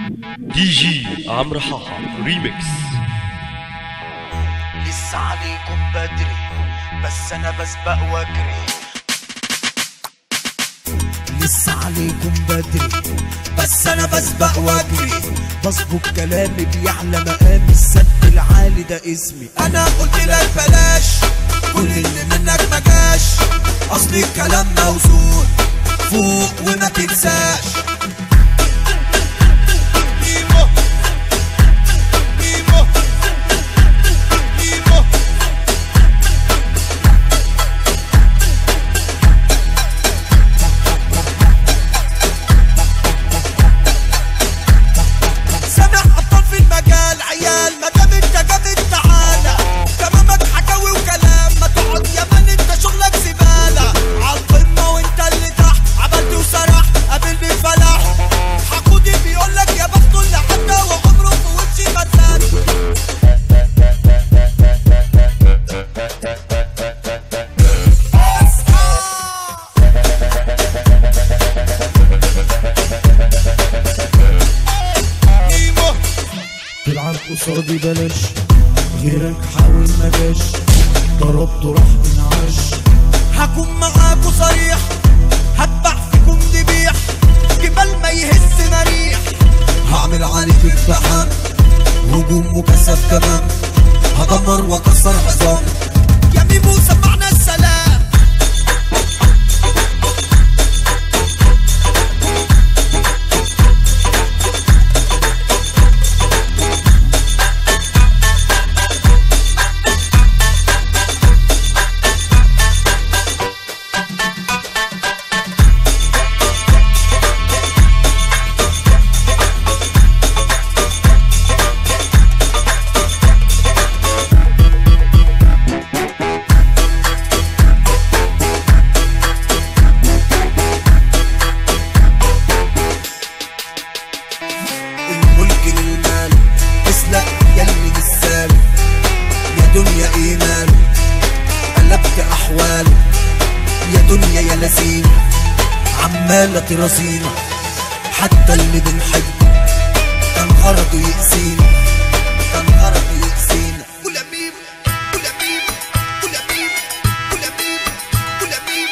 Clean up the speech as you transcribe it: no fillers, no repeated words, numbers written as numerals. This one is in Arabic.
دي جي عمرو حاحة ريميكس. لسه عليكم بدري بس انا بسبق واجري. لسه عليكم بدري بس انا بسبق واجري. بظبط كلامي بيعلى مقامي، السد العالي ده اسمي. انا قلت لك بلاش كل اللي منك مجاش، اصل الكلام موزون فوق وما تنساش. تلعب قصادي بلاش، غيرك حاول مجاش، ضربته راح انعاش. هكون معاكوا صريح، هتبع فيكم ذبيح، جبال ما يهز مريح. هعمل عليك اقتحام، هجوم مكثف كمان، هدمر واكسر عظام. يا ميمو سمعنا السلام. دنيا ايمان قلبت احوال، يا دنيا يا لسين عمالة تراسينا. حتى اللي بنحبه كان غرضه يأذينا، كان غرضه يأذينا. ولا ميم ولا ميم ولا ميم ولا ميم ولا ميم.